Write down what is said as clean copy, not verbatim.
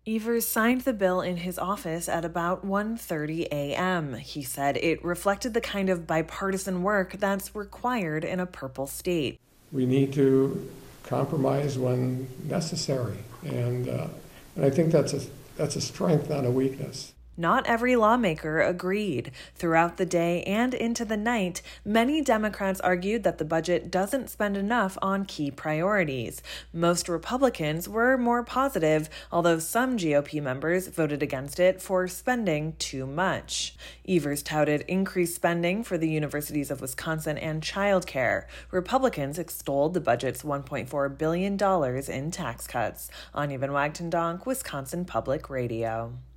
Evers signed the bill in his office at about 1:30 a.m. He said it reflected the kind of bipartisan work that's required in a purple state. We need to compromise when necessary, and I think that's a strength, not a weakness. Not every lawmaker agreed. Throughout the day and into the night, many Democrats argued that the budget doesn't spend enough on key priorities. Most Republicans were more positive, although some GOP members voted against it for spending too much. Evers touted increased spending for the universities of Wisconsin and childcare. Republicans extolled the budget's $1.4 billion in tax cuts. Anya Van Wagtendonk, Wisconsin Public Radio.